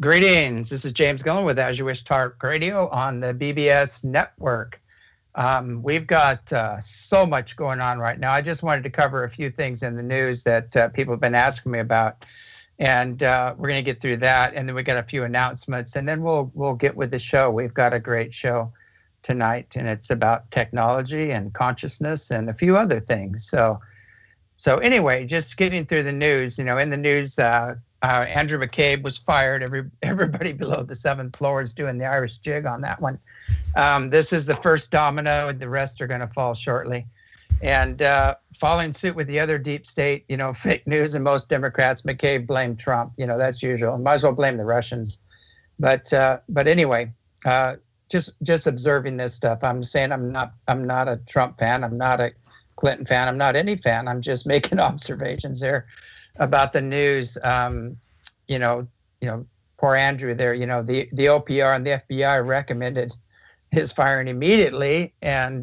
Greetings. This is James Gillen with As You Wish Talk Radio on the BBS network. We've got so much going on right now. I just wanted to cover a few things in the news that people have been asking me about, and we're going to get through that. And then we got a few announcements, and then we'll get with the show. We've got a great show tonight, and it's about technology and consciousness and a few other things. So anyway, just getting through the news. In the news. Andrew McCabe was fired. Everybody below the seventh floor is doing the Irish jig on that one. This is the first domino. The rest are going to fall shortly. And following suit with the other deep state, fake news, and most Democrats, McCabe blamed Trump. That's usual. Might as well blame the Russians. But anyway, just observing this stuff. I'm saying I'm not a Trump fan. I'm not a Clinton fan. I'm not any fan. I'm just making observations there about the news. Poor Andrew there, the OPR and the FBI recommended his firing immediately. And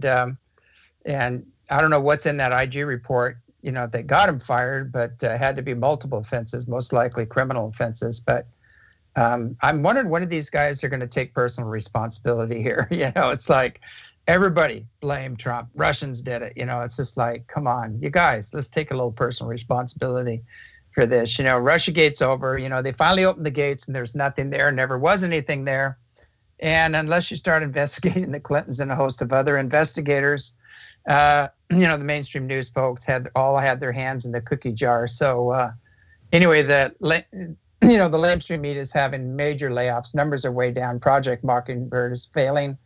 I don't know what's in that IG report, that got him fired, but had to be multiple offenses, most likely criminal offenses. But I'm wondering when of these guys are going to take personal responsibility here. It's like everybody blame Trump. Russians did it. It's just like, come on, you guys, let's take a little personal responsibility for this. Russiagate's over. They finally opened the gates and there's nothing there, never was anything there. And unless you start investigating the Clintons and a host of other investigators, the mainstream news folks all had their hands in the cookie jar. So anyway, the mainstream media is having major layoffs. Numbers are way down. Project Mockingbird is failing.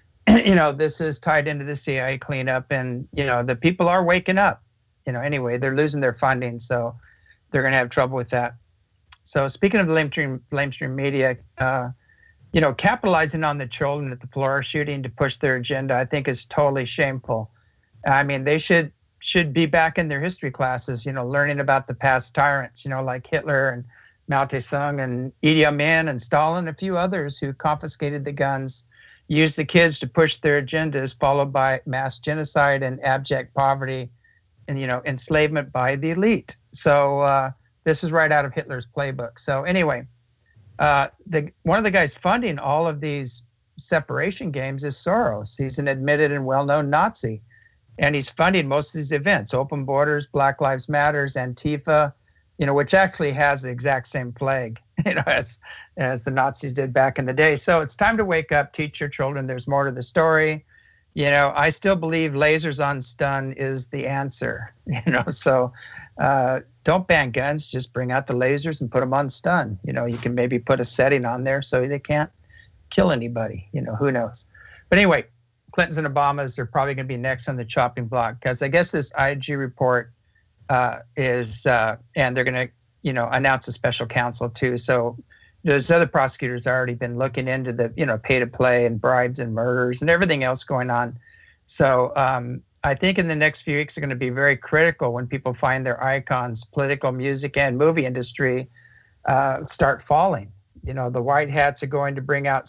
This is tied into the CIA cleanup, and, the people are waking up. Anyway, they're losing their funding, so they're going to have trouble with that. So speaking of the lamestream media, capitalizing on the children at the Florida shooting to push their agenda, I think is totally shameful. I mean, they should be back in their history classes, learning about the past tyrants, like Hitler and Mao Tse-tung and Idi Amin and Stalin, and a few others who confiscated the guns, used the kids to push their agendas, followed by mass genocide and abject poverty and, enslavement by the elite. So this is right out of Hitler's playbook. So anyway, one of the guys funding all of these separation games is Soros. He's an admitted and well-known Nazi, and he's funding most of these events: Open Borders, Black Lives Matters, Antifa, which actually has the exact same flag, as the Nazis did back in the day. So it's time to wake up, teach your children there's more to the story. I still believe lasers on stun is the answer, so don't ban guns, just bring out the lasers and put them on stun. You can maybe put a setting on there so they can't kill anybody, who knows. But anyway, Clintons and Obamas are probably going to be next on the chopping block, because I guess this IG report is, and they're going to, announce a special counsel too. So there's other prosecutors already been looking into the, pay to play and bribes and murders and everything else going on. So I think in the next few weeks are going to be very critical when people find their icons, political, music, and movie industry start falling. The white hats are going to bring out,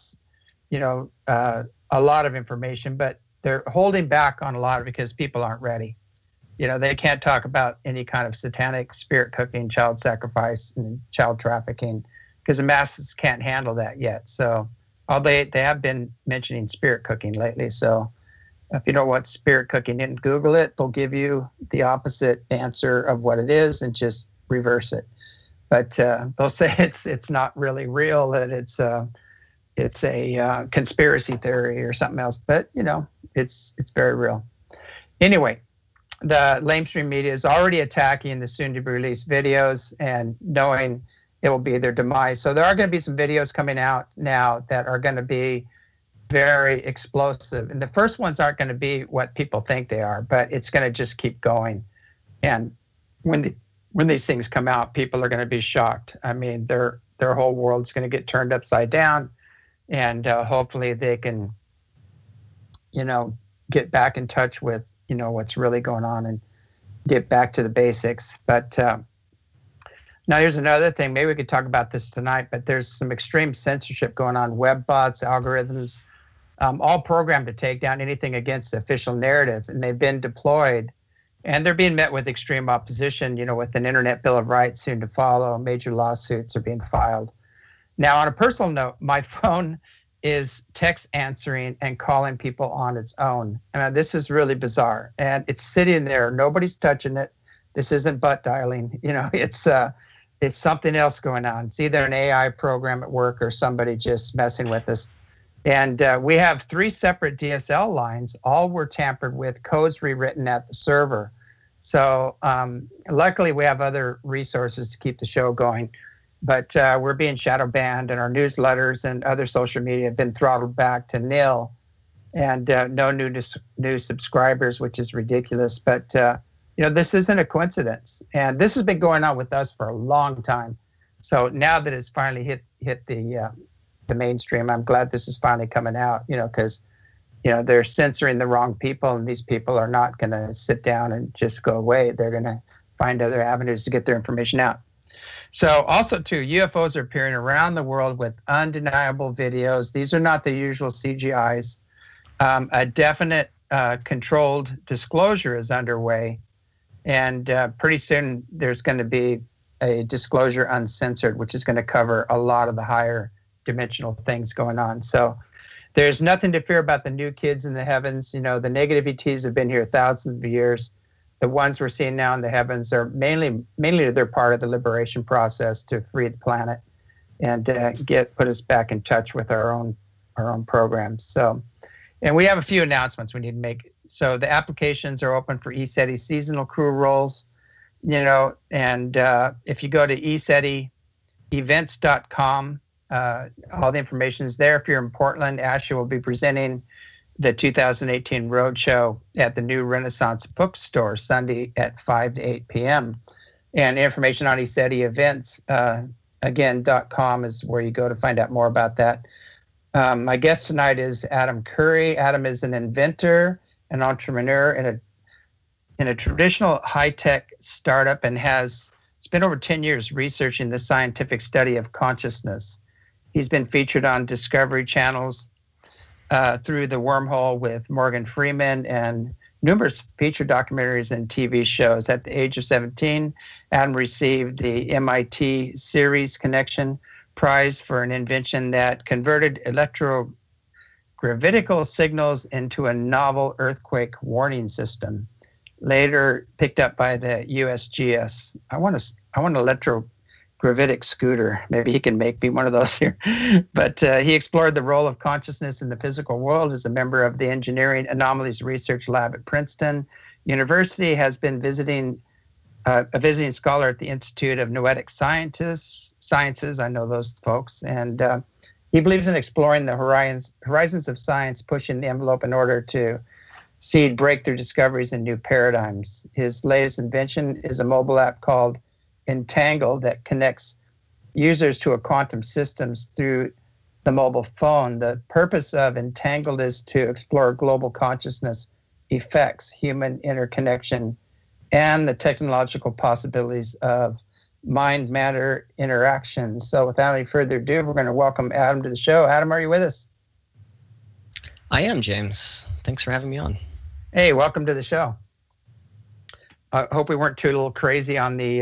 a lot of information, but they're holding back on a lot of it because people aren't ready. They can't talk about any kind of satanic spirit cooking, child sacrifice, and child trafficking, because the masses can't handle that yet. So they have been mentioning spirit cooking lately. So if you know what spirit cooking is, Google it. They'll give you the opposite answer of what it is and just reverse it. But they'll say it's not really real, that it's a conspiracy theory or something else. But it's very real. Anyway, the lamestream media is already attacking the soon-to-be released videos and knowing it will be their demise. So there are going to be some videos coming out now that are going to be very explosive. And the first ones aren't going to be what people think they are, but it's going to just keep going. And when these things come out, people are going to be shocked. I mean, their whole world's going to get turned upside down, and hopefully they can, get back in touch with, what's really going on and get back to the basics. But now here's another thing. Maybe we could talk about this tonight, but there's some extreme censorship going on. Web bots, algorithms, all programmed to take down anything against the official narrative. And they've been deployed, and they're being met with extreme opposition, with an Internet Bill of Rights soon to follow. Major lawsuits are being filed. Now, on a personal note, my phone is text answering and calling people on its own. And this is really bizarre. And it's sitting there. Nobody's touching it. This isn't butt dialing. It's something else going on. It's either an AI program at work or somebody just messing with us. And we have 3 separate DSL lines. All were tampered with, codes rewritten at the server. So luckily, we have other resources to keep the show going. But we're being shadow banned, and our newsletters and other social media have been throttled back to nil, and no new subscribers, which is ridiculous. But this isn't a coincidence, and this has been going on with us for a long time. So now that it's finally hit the mainstream, I'm glad this is finally coming out. Because they're censoring the wrong people, and these people are not going to sit down and just go away. They're going to find other avenues to get their information out. So also, too, UFOs are appearing around the world with undeniable videos. These are not the usual CGIs. A definite controlled disclosure is underway. And pretty soon there's going to be a disclosure uncensored, which is going to cover a lot of the higher dimensional things going on. So there's nothing to fear about the new kids in the heavens. The negative ETs have been here thousands of years. The ones we're seeing now in the heavens are mainly they're part of the liberation process to free the planet and put us back in touch with our own programs. So, and we have a few announcements we need to make. So the applications are open for ECETI seasonal crew roles, and if you go to ECETIevents.com, all the information is there. If you're in Portland, Ashley will be presenting the 2018 Roadshow at the New Renaissance Bookstore Sunday at 5 to 8 p.m. And information on ECETI events, again, .com is where you go to find out more about that. My guest tonight is Adam Curry. Adam is an inventor, an entrepreneur in a traditional high-tech startup, and has spent over 10 years researching the scientific study of consciousness. He's been featured on Discovery Channel's Through the Wormhole with Morgan Freeman, and numerous feature documentaries and TV shows. At the age of 17, Adam received the MIT Series Connection Prize for an invention that converted electrogravitical signals into a novel earthquake warning system, later picked up by the USGS. I want an electrogravitic scooter. Maybe he can make me one of those here. But he explored the role of consciousness in the physical world as a member of the Engineering Anomalies Research Lab at Princeton University, has been a visiting scholar at the Institute of Noetic Sciences. I know those folks. And he believes in exploring the horizons of science, pushing the envelope in order to seed breakthrough discoveries and new paradigms. His latest invention is a mobile app called Entangle that connects users to a quantum systems through the mobile phone. The purpose of Entangled is to explore global consciousness effects, human interconnection, and the technological possibilities of mind-matter interaction. So without any further ado, we're going to welcome Adam to the show. Adam, are you with us? I am, James. Thanks for having me on. Hey, welcome to the show. I hope we weren't too little crazy on the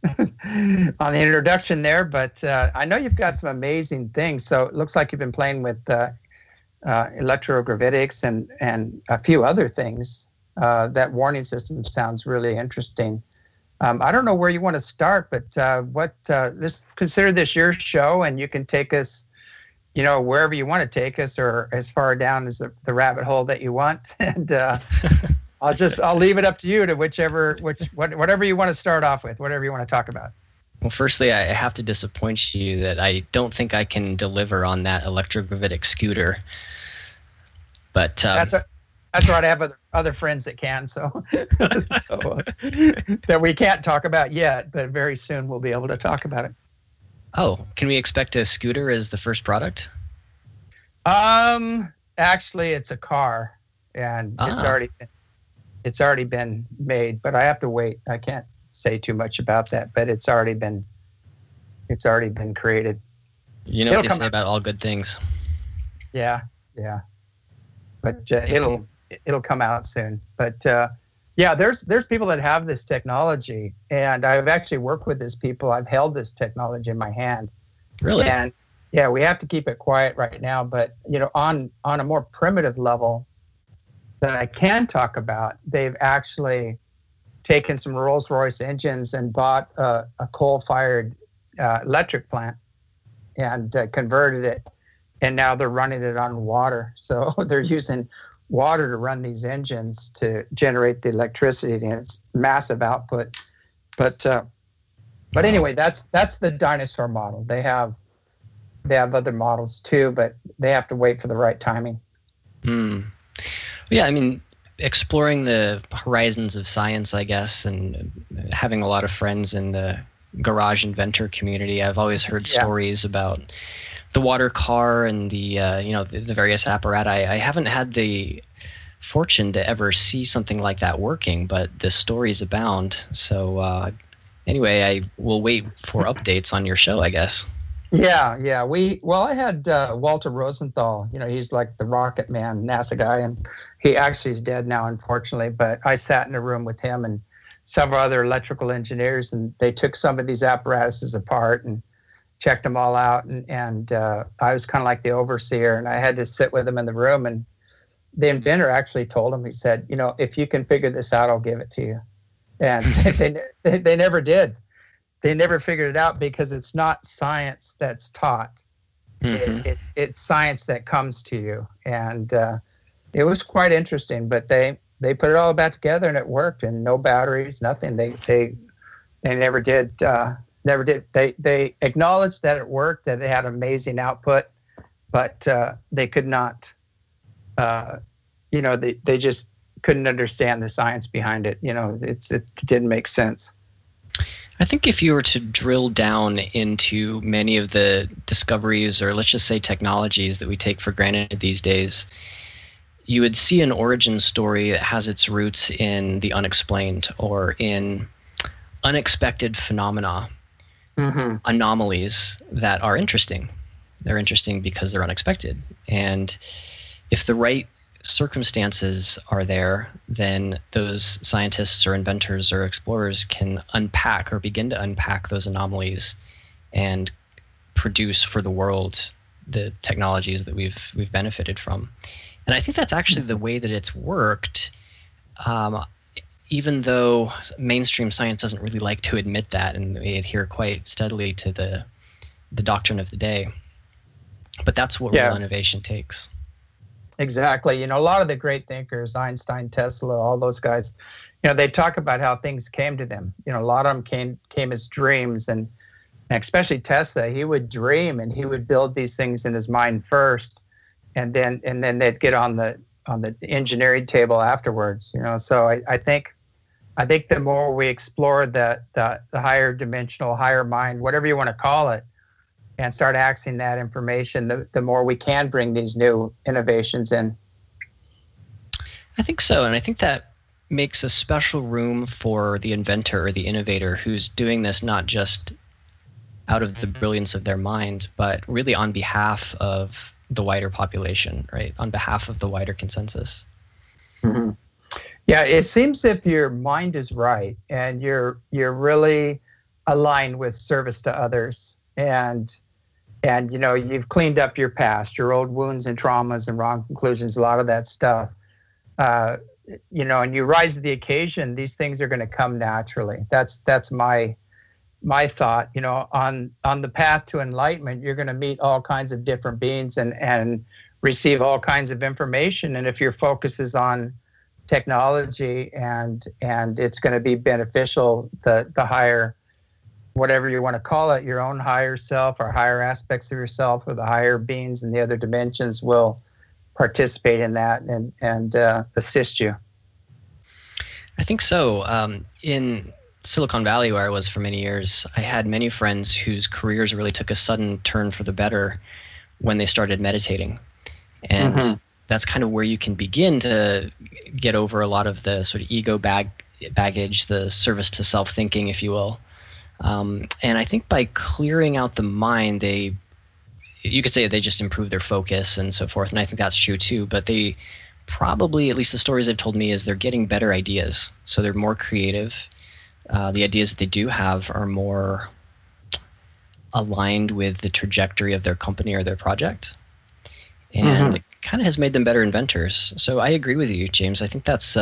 on the introduction there, but I know you've got some amazing things. So it looks like you've been playing with electrogravitics and a few other things. That warning system sounds really interesting. I don't know where you want to start, but let's consider this your show, and you can take us, wherever you want to take us, or as far down as the rabbit hole that you want. And I'll leave it up to you to whatever you want to start off with, whatever you want to talk about. Well, firstly, I have to disappoint you that I don't think I can deliver on that electrogravitic scooter. But that's right. I have other friends that can, so that we can't talk about yet, but very soon we'll be able to talk about it. Oh, can we expect a scooter as the first product? Actually, it's a car, and it's already been made, but I have to wait. I can't say too much about that, but it's already been created. You know what they say about all good things. Yeah. But it'll come out soon. But there's people that have this technology, and I've actually worked with these people. I've held this technology in my hand. Really? And Yeah, we have to keep it quiet right now. But on a more primitive level that I can talk about, they've actually taken some Rolls-Royce engines and bought a coal-fired electric plant and converted it, and now they're running it on water. So they're using water to run these engines to generate the electricity, and it's massive output. But anyway, that's the dinosaur model. They have other models too, but they have to wait for the right timing. Yeah, I mean, exploring the horizons of science, I guess, and having a lot of friends in the garage inventor community, I've always heard stories about the water car and the various apparatus. I haven't had the fortune to ever see something like that working, but the stories abound. So anyway, I will wait for updates on your show, I guess. Yeah. I had Walter Rosenthal. He's like the rocket man, NASA guy, and he actually is dead now, unfortunately. But I sat in a room with him and several other electrical engineers, and they took some of these apparatuses apart and checked them all out. And I was kind of like the overseer, and I had to sit with them in the room. And the inventor actually told him, he said, if you can figure this out, I'll give it to you. And they never did. They never figured it out because it's not science that's taught. Mm-hmm. It's science that comes to you. And it was quite interesting, but they put it all back together and it worked, and no batteries, nothing. They never did. They acknowledged that it worked, that it had amazing output, but they could not, they just couldn't understand the science behind it. It didn't make sense. I think if you were to drill down into many of the discoveries, or let's just say technologies that we take for granted these days, you would see an origin story that has its roots in the unexplained or in unexpected phenomena, anomalies that are interesting. They're interesting because they're unexpected. And if the right circumstances are there, then those scientists or inventors or explorers can unpack or begin to unpack those anomalies and produce for the world the technologies that we've benefited from. And I think that's actually the way that it's worked, even though mainstream science doesn't really like to admit that, and they adhere quite steadily to the doctrine of the day. But that's what real innovation takes. Exactly. A lot of the great thinkers, Einstein, Tesla, all those guys, they talk about how things came to them. A lot of them came as dreams, and especially Tesla, he would dream and he would build these things in his mind first, and then they'd get on the engineering table afterwards. So I think the more we explore the higher dimensional, higher mind, whatever you want to call it, and start accessing that information, the more we can bring these new innovations in. I think so, and I think that makes a special room for the inventor or the innovator who's doing this not just out of the brilliance of their mind, but really on behalf of the wider population, right? On behalf of the wider consensus. Mm-hmm. Yeah, it seems if your mind is right and you're really aligned with service to others, and you've cleaned up your past, your old wounds and traumas and wrong conclusions, a lot of that stuff, and you rise to the occasion, these things are going to come naturally. That's my thought. On the path to enlightenment, you're going to meet all kinds of different beings and receive all kinds of information. And if your focus is on technology and it's going to be beneficial, the higher, whatever you want to call it, your own higher self or higher aspects of yourself or the higher beings in the other dimensions will participate in that and assist you. I think so. In Silicon Valley, where I was for many years, I had many friends whose careers really took a sudden turn for the better when they started meditating. And that's kind of where you can begin to get over a lot of the sort of ego baggage, the service to self-thinking, if you will. And I think by clearing out the mind, you could say they just improve their focus and so forth. And I think that's true too, but they probably, at least the stories they've told me, is they're getting better ideas. So they're more creative. The ideas that they do have are more aligned with the trajectory of their company or their project. And it kind of has made them better inventors. So I agree with you, James. I think that's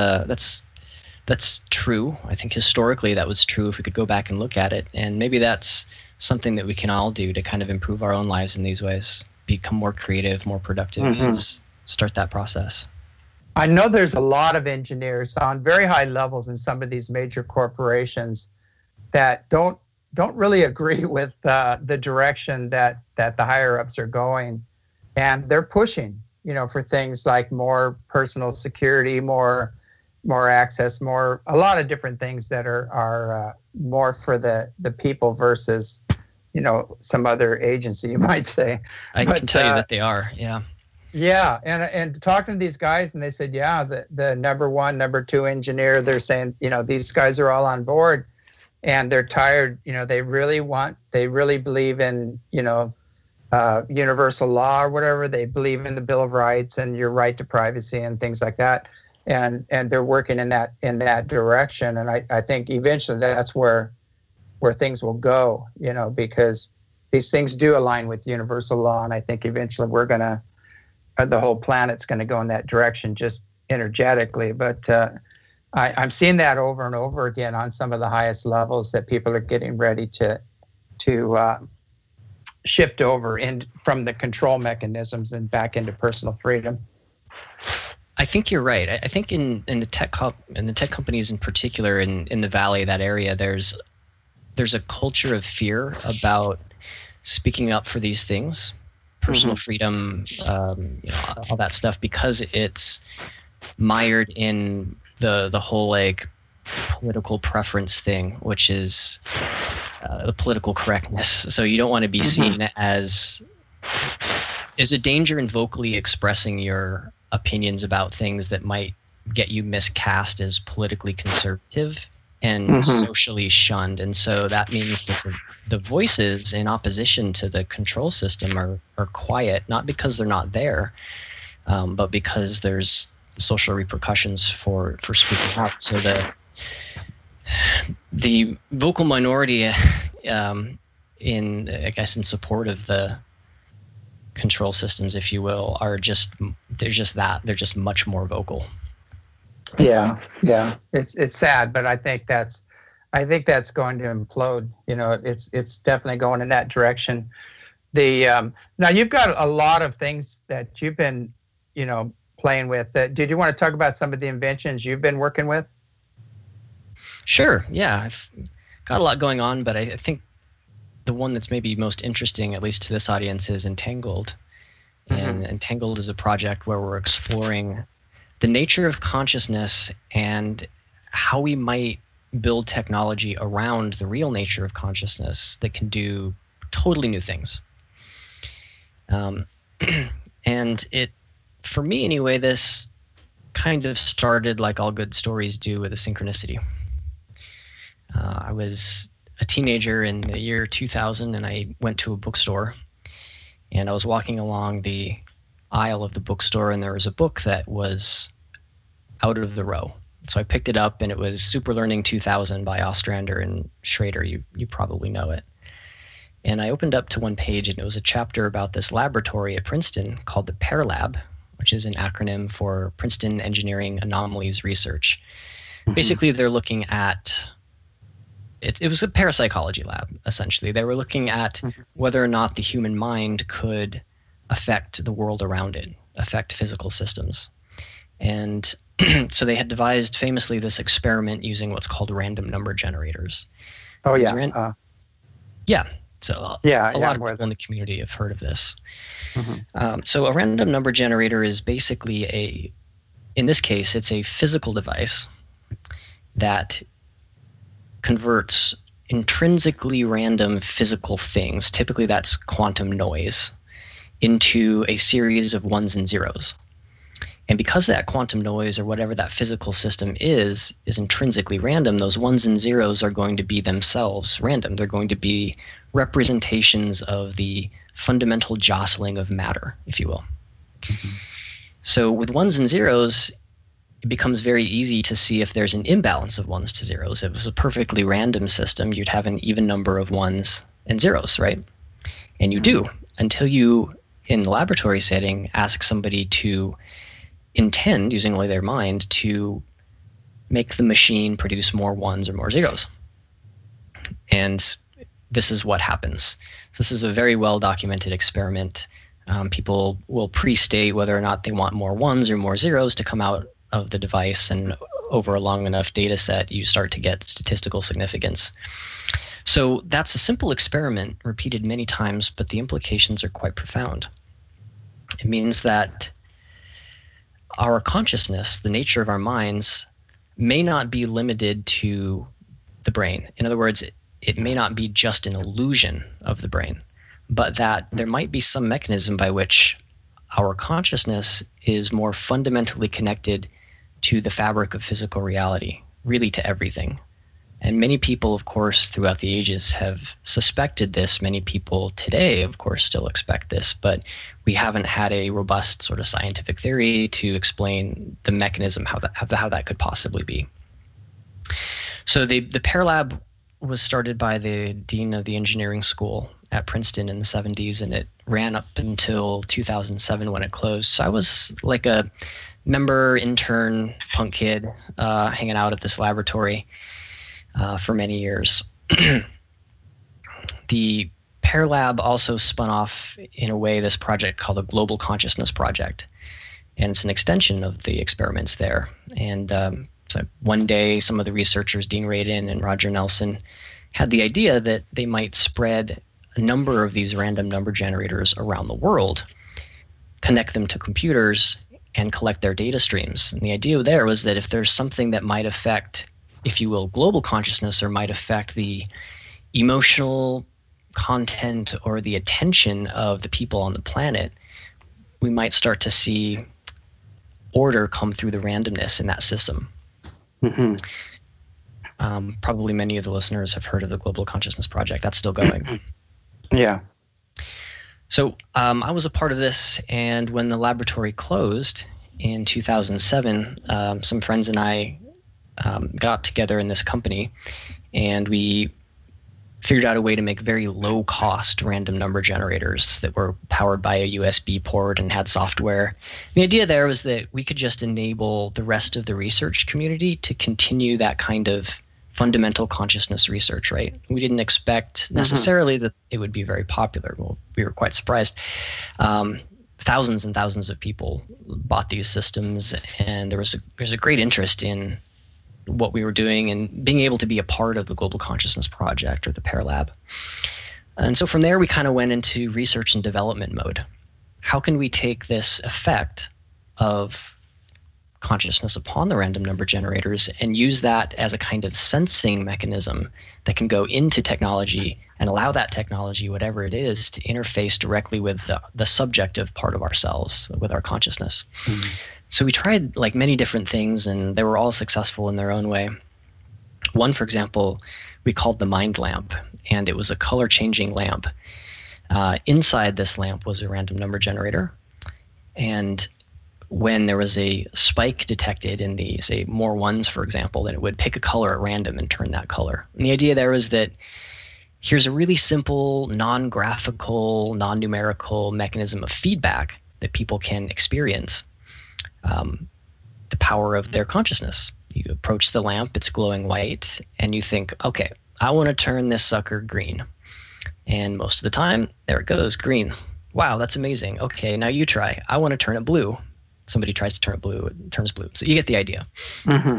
true. I think historically that was true if we could go back and look at it. And maybe that's something that we can all do to kind of improve our own lives in these ways, become more creative, more productive, start that process. I know there's a lot of engineers on very high levels in some of these major corporations that don't really agree with the direction that the higher ups are going, and they're pushing, for things like more personal security, more access, a lot of different things that are more for the people versus, some other agency, you might say. I can tell you that they are, yeah. Yeah, and talking to these guys, and they said, yeah, the number one, number two engineer, they're saying, these guys are all on board, and they're tired. They really believe in, universal law or whatever. They believe in the Bill of Rights and your right to privacy and things like that, and they're working in that direction. And I think eventually that's where things will go, because these things do align with universal law, and I think eventually the whole planet's going to go in that direction just energetically. But I'm seeing that over and over again on some of the highest levels, that people are getting ready to shift over from the control mechanisms and back into personal freedom. I think you're right. I think in the tech companies in particular, in the Valley, that area, there's a culture of fear about speaking up for these things. Personal freedom, all that stuff, because it's mired in the whole political preference thing, which is the political correctness. So you don't want to be seen as there's a danger in vocally expressing your opinions about things that might get you miscast as politically conservative and socially shunned. And so that means that the voices in opposition to the control system are quiet, not because they're not there, but because there's social repercussions for speaking out. So the vocal minority in support of the control systems, if you will, they're just much more vocal. Yeah. It's sad, but I think that's going to implode. It's definitely going in that direction. Now you've got a lot of things that you've been, playing with. Did you want to talk about some of the inventions you've been working with? Sure. Yeah, I've got a lot going on, but I think the one that's maybe most interesting, at least to this audience, is Entangled. And Entangled is a project where we're exploring the nature of consciousness and how we might build technology around the real nature of consciousness that can do totally new things. And for me anyway, this kind of started like all good stories do, with a synchronicity. I was a teenager in the year 2000, and I went to a bookstore, and I was walking along the aisle of the bookstore, and there was a book that was out of the row. So I picked it up, and it was Super Learning 2000 by Ostrander and Schrader. You probably know it. And I opened up to one page, and it was a chapter about this laboratory at Princeton called the PEAR Lab, which is an acronym for Princeton Engineering Anomalies Research. Basically, they're looking at it was a parapsychology lab, essentially. They were looking at whether or not the human mind could affect the world around it, affect physical systems. And so they had devised famously this experiment using what's called random number generators. Oh, yeah. So a lot of people in the community have heard of this. So a random number generator is basically in this case, it's a physical device that converts intrinsically random physical things, typically that's quantum noise, into a series of ones and zeros. And because that quantum noise, or whatever that physical system is intrinsically random, those ones and zeros are going to be themselves random. They're going to be representations of the fundamental jostling of matter, if you will. So with ones and zeros, it becomes very easy to see if there's an imbalance of ones to zeros. If it was a perfectly random system, you'd have an even number of ones and zeros, right? And you do, until you, in the laboratory setting, ask somebody to intend, using only their mind, to make the machine produce more ones or more zeros. And this is what happens. So this is a very well documented experiment. People will pre-state whether or not they want more ones or more zeros to come out of the device, and over a long enough data set, you start to get statistical significance. So that's a simple experiment repeated many times, but the implications are quite profound. It means that our consciousness, the nature of our minds, may not be limited to the brain. In other words, it may not be just an illusion of the brain, but that there might be some mechanism by which our consciousness is more fundamentally connected to the fabric of physical reality, really to everything. And many people, of course, throughout the ages have suspected this. Many people today, of course, still expect this, but we haven't had a robust sort of scientific theory to explain the mechanism, how that could possibly be. So the Pear Lab was started by the dean of the engineering school at Princeton in the 70s, and it ran up until 2007 when it closed. So I was like a member, intern, punk kid hanging out at this laboratory for many years. The Pear Lab also spun off, in a way, this project called the Global Consciousness Project. And it's an extension of the experiments there. And so one day, some of the researchers, Dean Radin and Roger Nelson, had the idea that they might spread a number of these random number generators around the world, connect them to computers, and collect their data streams. And the idea there was that if there's something that might affect, if you will, global consciousness, or might affect the emotional content or the attention of the people on the planet, we might start to see order come through the randomness in that system. Mm-hmm. Probably many of the listeners have heard of the Global Consciousness Project. That's still going. Yeah. So I was a part of this, and when the laboratory closed in 2007, some friends and I got together in this company, and we figured out a way to make very low-cost random number generators that were powered by a USB port and had software. The idea there was that we could just enable the rest of the research community to continue that kind of fundamental consciousness research, right? We didn't expect necessarily that it would be very popular. Well, we were quite surprised. Thousands and thousands of people bought these systems, and there's a great interest in what we were doing and being able to be a part of the Global Consciousness Project, or the Pear Lab. And so from there, we kind of went into research and development mode. How can we take this effect of consciousness upon the random number generators and use that as a kind of sensing mechanism that can go into technology and allow that technology, whatever it is, to interface directly with the subjective part of ourselves, with our consciousness. Mm-hmm. So we tried like many different things, and they were all successful in their own way. One, for example, we called the Mind Lamp, and it was a color-changing lamp. Inside this lamp was a random number generator, and when there was a spike detected in the, say, more ones, for example, then it would pick a color at random and turn that color. And the idea there was that here's a really simple, non-graphical, non-numerical mechanism of feedback that people can experience. The power of their consciousness. You approach the lamp, it's glowing white, and you think, okay, I want to turn this sucker green. And most of the time, there it goes, green. Wow, that's amazing. Okay, now you try. I want to turn it blue. Somebody tries to turn it blue, it turns blue. So you get the idea. Mm-hmm.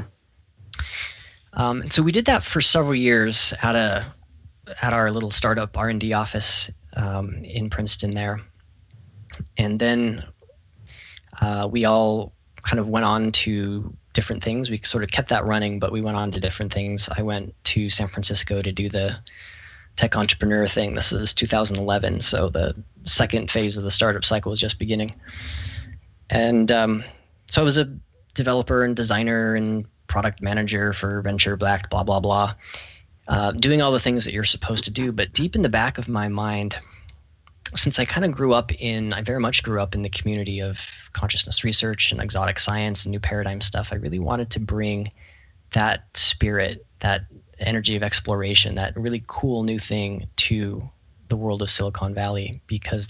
And so we did that for several years at our little startup R&D office in Princeton there. And then we all kind of went on to different things. We sort of kept that running, but we went on to different things. I went to San Francisco to do the tech entrepreneur thing. This was 2011, so the second phase of the startup cycle was just beginning. And so I was a developer and designer and product manager for venture-backed blah, blah, blah, doing all the things that you're supposed to do. But deep in the back of my mind, since I very much grew up in the community of consciousness research and exotic science and new paradigm stuff, I really wanted to bring that spirit, that energy of exploration, that really cool new thing to the world of Silicon Valley, because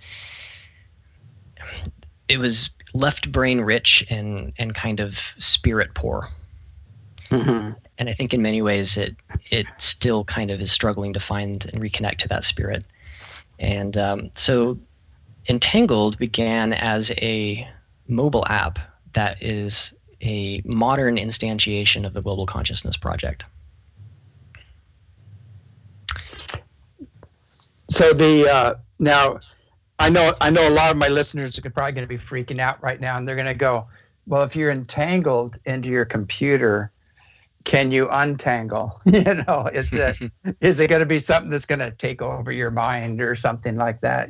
it was left brain rich and kind of spirit poor. Mm-hmm. And I think in many ways it still kind of is struggling to find and reconnect to that spirit. And so Entangled began as a mobile app that is a modern instantiation of the Global Consciousness Project. So now I know a lot of my listeners are probably going to be freaking out right now, and they're going to go, well, if you're entangled into your computer, can you untangle? Is it going to be something that's going to take over your mind or something like that?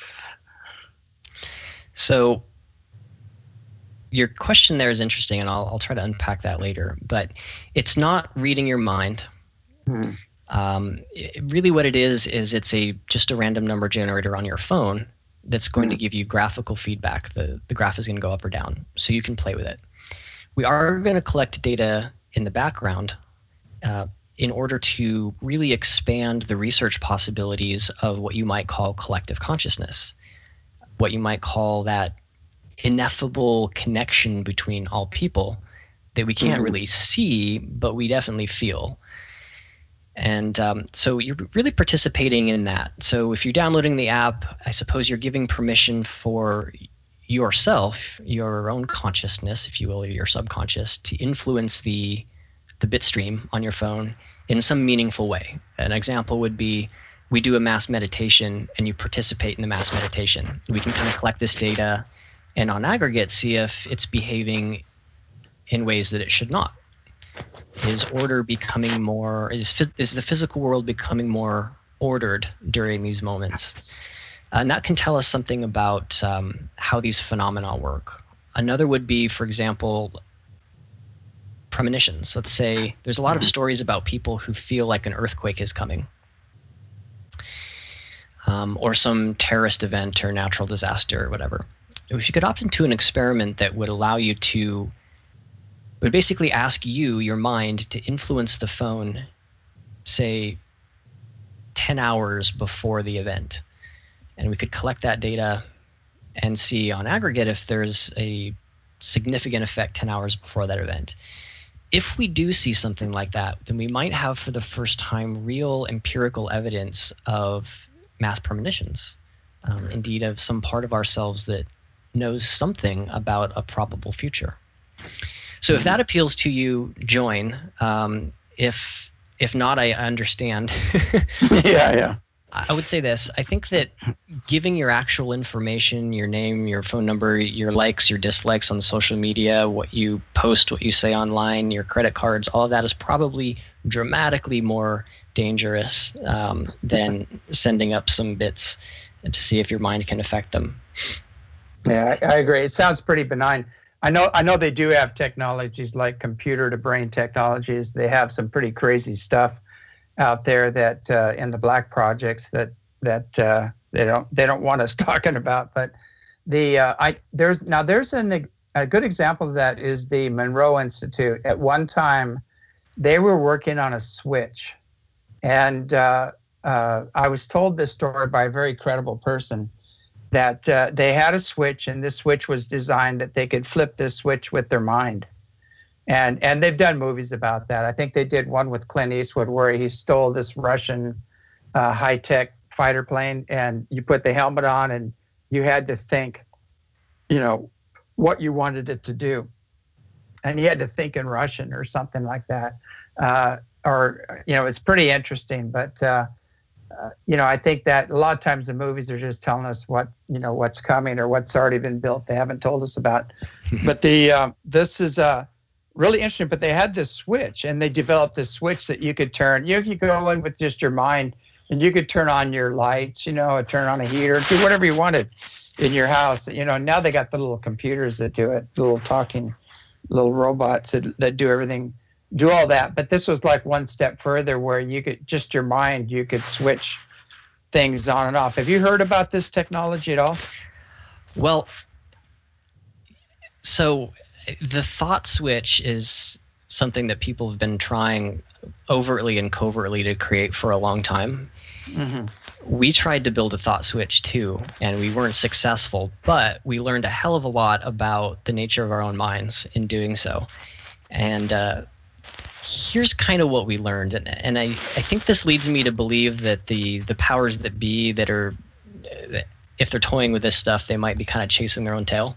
So your question there is interesting, and I'll try to unpack that later. But it's not reading your mind. Hmm. Really what it is it's just a random number generator on your phone that's going to give you graphical feedback. The graph is going to go up or down, so you can play with it. We are going to collect data in the background in order to really expand the research possibilities of what you might call collective consciousness, what you might call that ineffable connection between all people that we can't really see, but we definitely feel. And so you're really participating in that. So if you're downloading the app, I suppose you're giving permission for yourself, your own consciousness, if you will, or your subconscious, to influence the bit stream on your phone in some meaningful way. An example would be, we do a mass meditation and you participate in the mass meditation. We can kind of collect this data and on aggregate see if it's behaving in ways that it should not. Is order becoming more, is the physical world becoming more ordered during these moments? And that can tell us something about how these phenomena work. Another would be, for example, premonitions. Let's say there's a lot of stories about people who feel like an earthquake is coming, or some terrorist event or natural disaster or whatever. If you could opt into an experiment that would allow you to, would basically ask you, your mind, to influence the phone, say, 10 hours before the event. And we could collect that data and see on aggregate if there's a significant effect 10 hours before that event. If we do see something like that, then we might have for the first time real empirical evidence of mass premonitions, indeed of some part of ourselves that knows something about a probable future. So if that appeals to you, join. If not, I understand. Yeah. I would say this. I think that giving your actual information, your name, your phone number, your likes, your dislikes on social media, what you post, what you say online, your credit cards, all of that is probably dramatically more dangerous than sending up some bits to see if your mind can affect them. Yeah, I agree. It sounds pretty benign. I know they do have technologies like computer to brain technologies. They have some pretty crazy stuff out there that in the black projects that they don't want us talking about. But there's a good example of that is the Monroe Institute. At one time, they were working on a switch, and I was told this story by a very credible person that they had a switch, and this switch was designed that they could flip this switch with their mind. And they've done movies about that. I think they did one with Clint Eastwood where he stole this Russian high-tech fighter plane, and you put the helmet on and you had to think, what you wanted it to do. And you had to think in Russian or something like that. It's pretty interesting. But, I think that a lot of times the movies are just telling us what's coming or what's already been built. They haven't told us about. But this is really interesting. But they had this switch, and they developed this switch that you could turn. You could go in with just your mind, and you could turn on your lights, turn on a heater, do whatever you wanted in your house. Now they got the little computers that do it, little talking, little robots that do everything, do all that. But this was like one step further where you could, just your mind, you could switch things on and off. Have you heard about this technology at all? Well, so the thought switch is something that people have been trying overtly and covertly to create for a long time. Mm-hmm. We tried to build a thought switch too, and we weren't successful, but we learned a hell of a lot about the nature of our own minds in doing so. And here's kind of what we learned. And I think this leads me to believe that the powers that be that are, if they're toying with this stuff, they might be kind of chasing their own tail.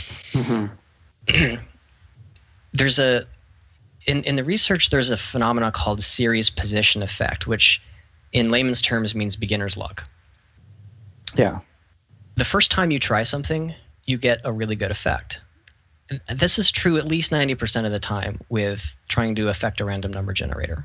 Mm-hmm. There's in the research, there's a phenomena called series position effect, which in layman's terms means beginner's luck. Yeah. The first time you try something, you get a really good effect. And this is true at least 90% of the time with trying to affect a random number generator.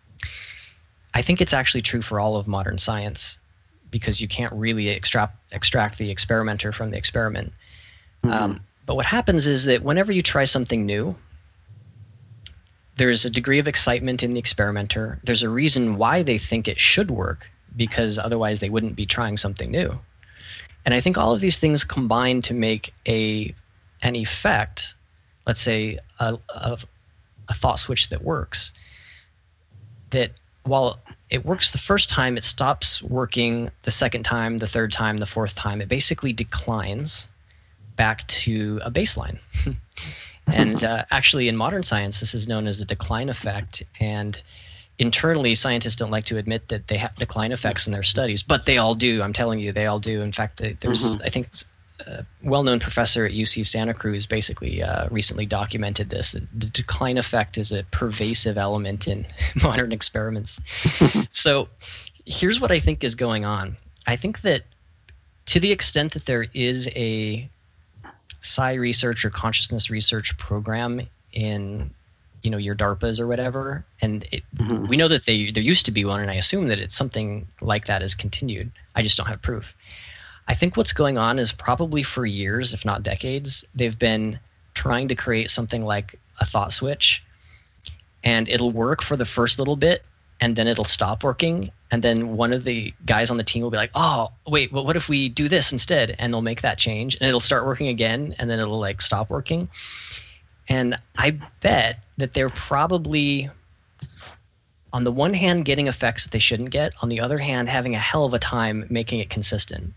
I think it's actually true for all of modern science, because you can't really extract the experimenter from the experiment. Mm-hmm. But what happens is that whenever you try something new, there's a degree of excitement in the experimenter. There's a reason why they think it should work, because otherwise they wouldn't be trying something new. And I think all of these things combine to make an effect, let's say a thought switch that works, that while it works the first time, it stops working the second time, the third time, the fourth time. It basically declines back to a baseline. And actually, in modern science, this is known as the decline effect. And internally, scientists don't like to admit that they have decline effects in their studies, but they all do. I'm telling you, they all do. In fact, there's, I think, a well-known professor at UC Santa Cruz basically recently documented this. That the decline effect is a pervasive element in modern experiments. So here's what I think is going on. I think that to the extent that there is a psi research or consciousness research program in, your DARPAs or whatever, and we know that there used to be one, and I assume that it's something like that is continued. I just don't have proof. I think what's going on is probably for years, if not decades, they've been trying to create something like a thought switch, and it'll work for the first little bit, and then it'll stop working. And then one of the guys on the team will be like, oh, wait, well, what if we do this instead? And they'll make that change, and it'll start working again, and then it'll stop working. And I bet that they're probably, on the one hand, getting effects that they shouldn't get, on the other hand, having a hell of a time making it consistent.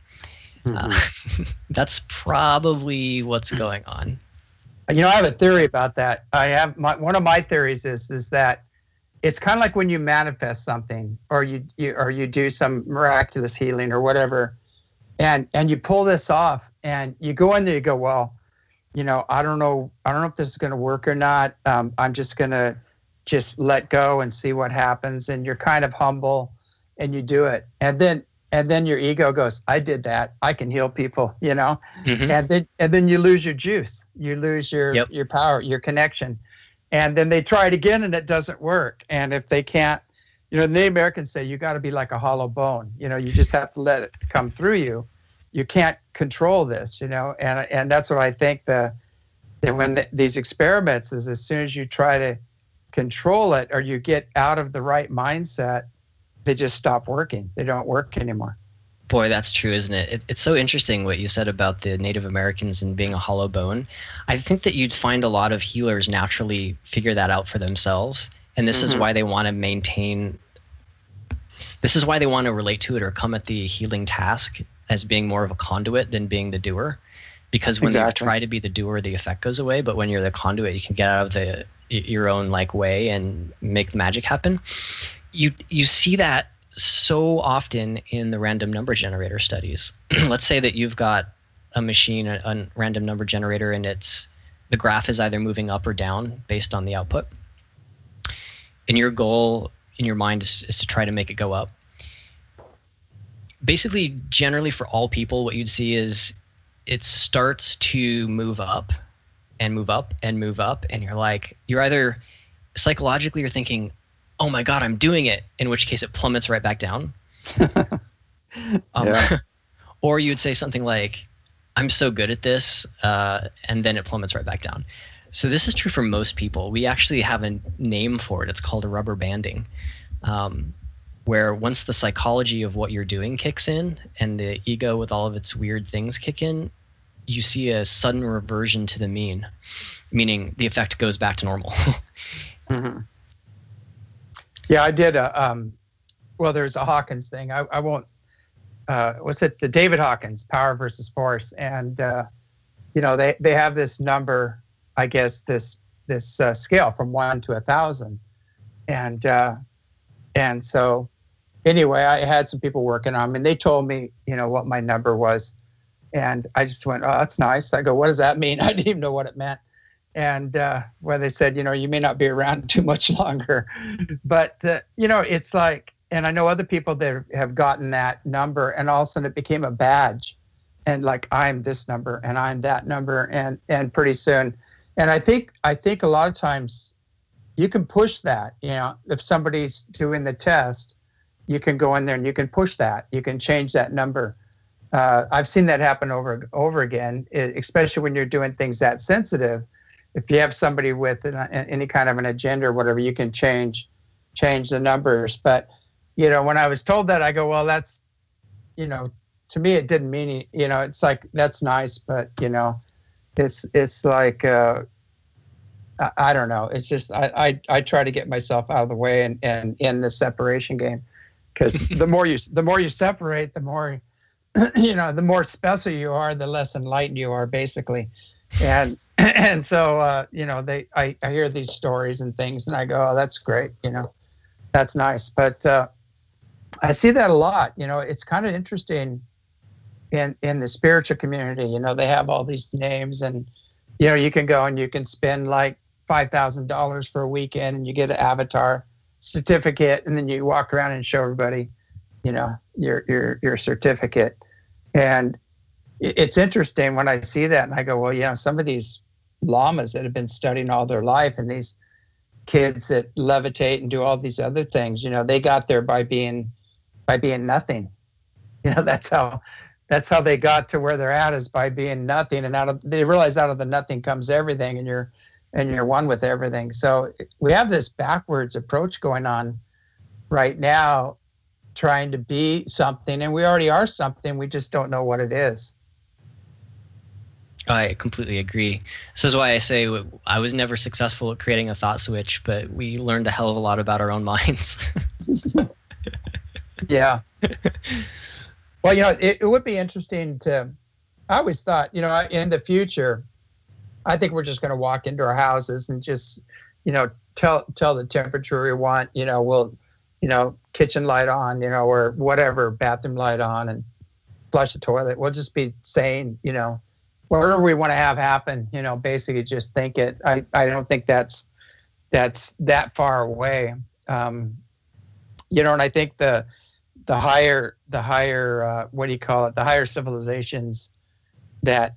That's probably what's going on. I have a theory about that. One of my theories is that it's kind of like when you manifest something, or you do some miraculous healing or whatever, and you pull this off, and you go in there, you go, well, I don't know if this is going to work or not. I'm just going to let go and see what happens. And you're kind of humble, and you do it, and then your ego goes, I did that. I can heal people, and then you lose your juice. You lose your power, your connection. And then they try it again, and it doesn't work. And if they can't, the Native Americans say, you got to be like a hollow bone. You just have to let it come through you. You can't control this, and that's what I think that when these experiments is, as soon as you try to control it, or you get out of the right mindset, they just stop working. They don't work anymore. Boy, that's true, isn't it? It's so interesting what you said about the Native Americans and being a hollow bone. I think that you'd find a lot of healers naturally figure that out for themselves. And this is why they want to maintain, this is why they want to relate to it or come at the healing task as being more of a conduit than being the doer. Because when you try to be the doer, the effect goes away. But when you're the conduit, you can get out of your own way and make the magic happen. You see that so often in the random number generator studies. Let's say that you've got a machine, a random number generator, and the graph is either moving up or down based on the output. And your goal in your mind is to try to make it go up. Basically, generally for all people, what you'd see is it starts to move up and move up and move up. And you're either psychologically you're thinking, oh my God, I'm doing it, in which case it plummets right back down. Or you'd say something like, I'm so good at this, and then it plummets right back down. So this is true for most people. We actually have a name for it. It's called a rubber banding, where once the psychology of what you're doing kicks in and the ego with all of its weird things kick in, you see a sudden reversion to the mean, meaning the effect goes back to normal. Hmm. Yeah, I did well, there's a Hawkins thing. I won't, what's it? The David Hawkins, Power versus Force. And, they have this number, I guess, this scale from 1 to 1,000. And so anyway, I had some people working on me, and they told me, what my number was. And I just went, oh, that's nice. I go, what does that mean? I didn't even know what it meant. And where they said, you may not be around too much longer. But, it's like, and I know other people that have gotten that number, and all of a sudden it became a badge. And like, I'm this number and I'm that number. And pretty soon. And I think a lot of times you can push that, if somebody's doing the test, you can go in there and you can push that. You can change that number. I've seen that happen over again, especially when you're doing things that sensitive. If you have somebody with any kind of an agenda or whatever, you can change the numbers. But, when I was told that, I go, well, that's, to me, it didn't mean, it's like, that's nice, but, it's like, I don't know. It's just, I try to get myself out of the way and in the separation game, because the more you separate, the more, the more special you are, the less enlightened you are, basically. And so, I hear these stories and things, and I go, oh, that's great. That's nice. But I see that a lot. It's kind of interesting in the spiritual community. They have all these names, and, you can go and you can spend like $5,000 for a weekend, and you get an avatar certificate, and then you walk around and show everybody, your certificate. And it's interesting when I see that, and I go, well, some of these lamas that have been studying all their life, and these kids that levitate and do all these other things, they got there by being nothing. That's how they got to where they're at, is by being nothing. And they realize out of the nothing comes everything, and you're one with everything. So we have this backwards approach going on right now, trying to be something, and we already are something. We just don't know what it is. I completely agree. This is why I say I was never successful at creating a thought switch, but we learned a hell of a lot about our own minds. Yeah. Well, it would be interesting I always thought, in the future, I think we're just going to walk into our houses and just, tell the temperature we want, we'll, kitchen light on, or whatever, bathroom light on, and flush the toilet. We'll just be saying, whatever we want to have happen, basically just think it. I don't think that's that far away. And I think the higher what do you call it? The higher civilizations that,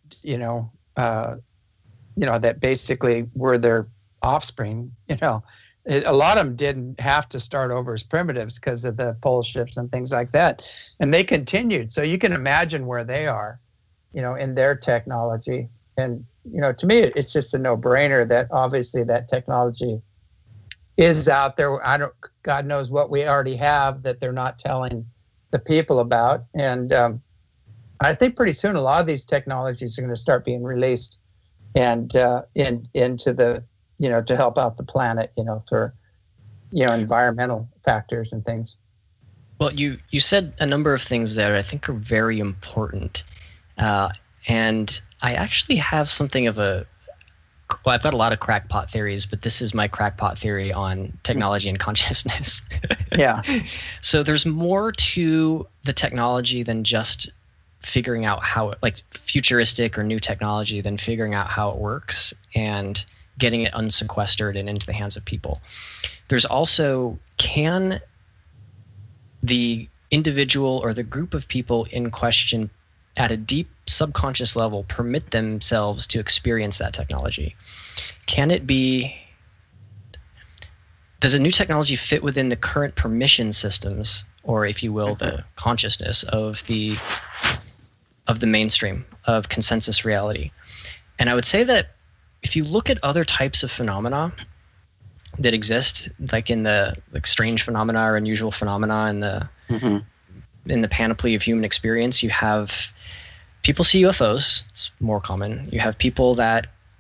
that basically were their offspring, a lot of them didn't have to start over as primitives because of the pole shifts and things like that. And they continued. So you can imagine where they are, in their technology. And, to me, it's just a no-brainer that obviously that technology is out there. God knows what we already have that they're not telling the people about. And I think pretty soon a lot of these technologies are going to start being released and into the, to help out the planet, for, environmental factors and things. Well, you said a number of things there I think are very important. And I actually have something of I've got a lot of crackpot theories, but this is my crackpot theory on technology and consciousness. Yeah. So there's more to the technology than just figuring out how like futuristic or new technology than figuring out how it works and getting it unsequestered and into the hands of people. There's also, can the individual or the group of people in question at a deep subconscious level permit themselves to experience that technology? Can it be, does a new technology fit within the current permission systems, or if you will, the consciousness of the mainstream, of consensus reality? And I would say that if you look at other types of phenomena that exist, like in the strange phenomena or unusual phenomena in the panoply of human experience, you have people see UFOs. It's more common. You have people that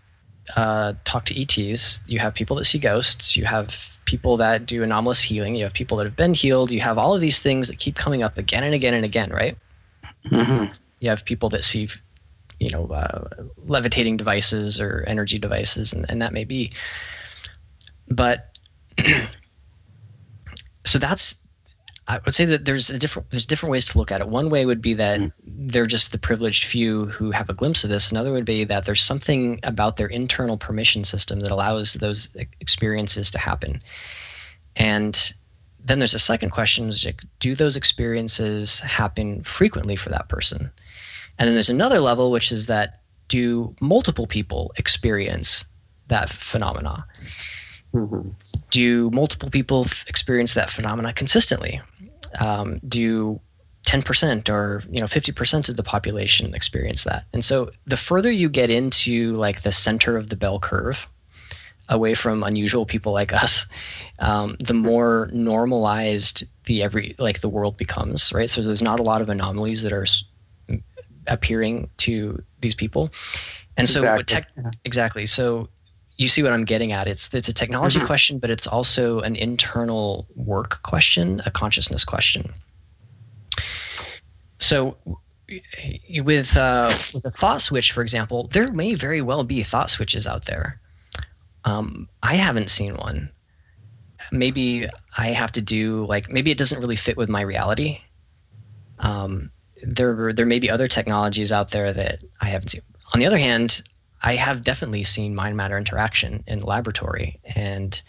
talk to ETs. You have people that see ghosts. You have people that do anomalous healing. You have people that have been healed. You have all of these things that keep coming up again and again and again, right? Mm-hmm. You have people that see, levitating devices or energy devices, and that may be. But so I would say that there's different ways to look at it. One way would be that they're just the privileged few who have a glimpse of this. Another would be that there's something about their internal permission system that allows those experiences to happen. And then there's a second question, is like, do those experiences happen frequently for that person? And then there's another level, which is that do multiple people experience that phenomena? Mm-hmm. Do multiple people experience that phenomena consistently? Do 10% or 50% of the population experience that? And so the further you get into like the center of the bell curve, away from unusual people like us, the more normalized the world becomes, right? So there's not a lot of anomalies that are appearing to these people, and so exactly. So you see what I'm getting at. It's a technology question, but it's also an internal work question, a consciousness question. So with a thought switch, for example, there may very well be thought switches out there. I haven't seen one. Maybe I have to do maybe it doesn't really fit with my reality. There may be other technologies out there that I haven't seen. On the other hand, I have definitely seen mind-matter interaction in the laboratory, and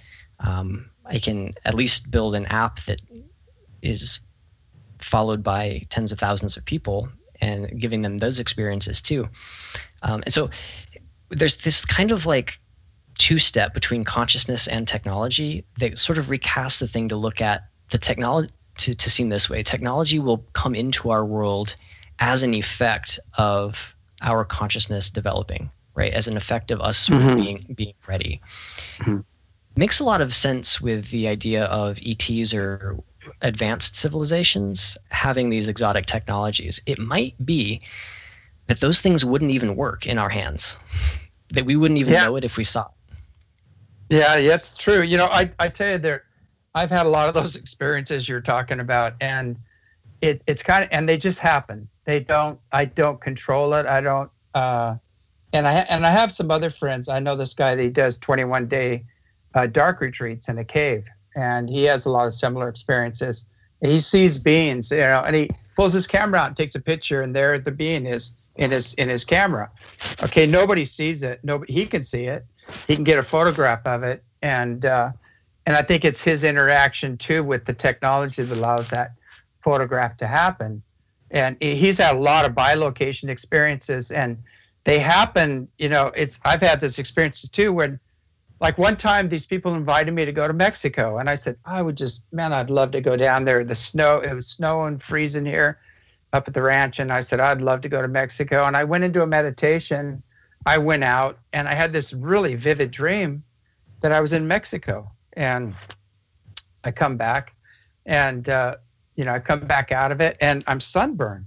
I can at least build an app that is followed by tens of thousands of people and giving them those experiences too. And so there's this kind of two-step between consciousness and technology that sort of recast the thing to look at the technology to seem this way. Technology will come into our world as an effect of our consciousness developing, right? As an effect of us sort of being ready. Mm-hmm. Makes a lot of sense with the idea of ETs or advanced civilizations having these exotic technologies. It might be that those things wouldn't even work in our hands, that we wouldn't even know it if we saw it. Yeah, it's true. I tell you, I've had a lot of those experiences you're talking about, and it's kind of, and they just happen. I don't control it. I don't, and I have some other friends. I know this guy that he does 21-day dark retreats in a cave, and he has a lot of similar experiences. And he sees beings, and he pulls his camera out and takes a picture, and there the being is in his camera. Okay, nobody sees it. He can see it. He can get a photograph of it, and I think it's his interaction too with the technology that allows that photograph to happen. And he's had a lot of bilocation experiences, and they happen. I've had this experience too, when one time these people invited me to go to Mexico, and I said, I'd love to go down there. It was snowing, freezing here up at the ranch, and I said, I'd love to go to Mexico. And I went into a meditation. I went out, and I had this really vivid dream that I was in Mexico, and I come back, and I come back out of it, and I'm sunburned,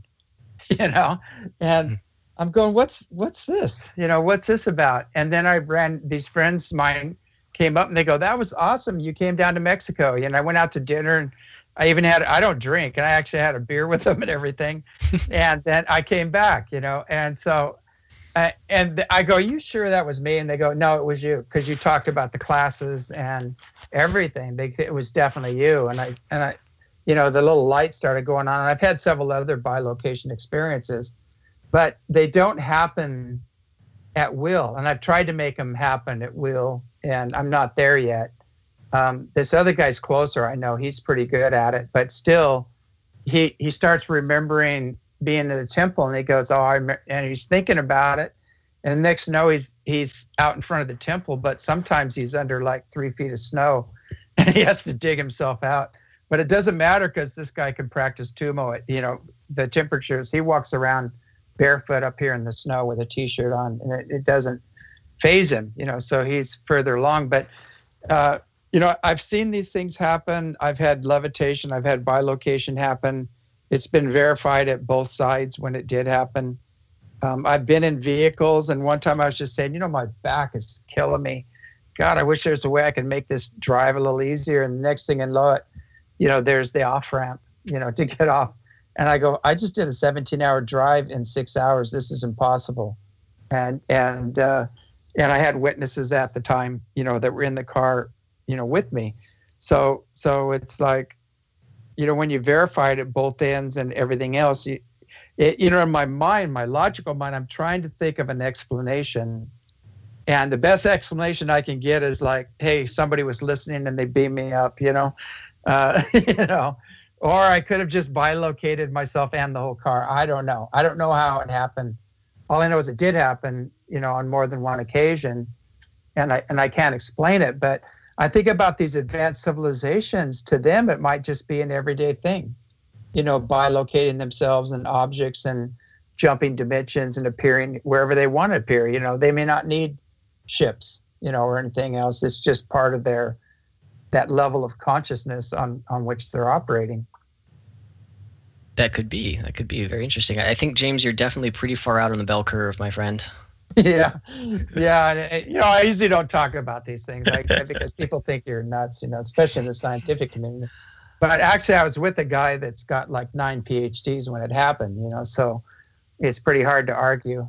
and I'm going, what's this? What's this about? And then these friends of mine came up, and they go, that was awesome. You came down to Mexico. And I went out to dinner, and I don't drink, and I actually had a beer with them and everything. And then I came back, and so, and I go, you sure that was me? And they go, no, it was you, because you talked about the classes and everything. It was definitely you. And I, the little light started going on. And I've had several other bilocation experiences, but they don't happen at will. And I've tried to make them happen at will, and I'm not there yet. This other guy's closer. I know he's pretty good at it, but still, he starts remembering being in the temple, and he goes, and he's thinking about it. And next know he's out in front of the temple, but sometimes he's under 3 feet of snow, and he has to dig himself out. But it doesn't matter, because this guy can practice Tumo. The temperatures, he walks around barefoot up here in the snow with a t-shirt on, and it doesn't phase him, so he's further along. But, I've seen these things happen. I've had levitation. I've had bilocation happen. It's been verified at both sides when it did happen. I've been in vehicles, and one time I was just saying, my back is killing me. God, I wish there's a way I could make this drive a little easier. And the next thing I know it, there's the off ramp, to get off. And I go, I just did a 17-hour drive in 6 hours. This is impossible. And I had witnesses at the time, that were in the car, with me. So it's like, when you verify it at both ends and everything else, in my mind, my logical mind, I'm trying to think of an explanation. And the best explanation I can get is like, hey, somebody was listening and they beamed me up, or I could have just bilocated myself and the whole car. I don't know. I don't know how it happened. All I know is it did happen, on more than one occasion. And I can't explain it, but I think about these advanced civilizations. To them, it might just be an everyday thing, bilocating themselves and objects and jumping dimensions and appearing wherever they want to appear. They may not need ships, or anything else. It's just part of that level of consciousness on which they're operating. That could be very interesting. I think, James, you're definitely pretty far out on the bell curve, my friend. Yeah. I usually don't talk about these things because people think you're nuts, especially in the scientific community. But actually, I was with a guy that's got like 9 PhDs when it happened, so it's pretty hard to argue.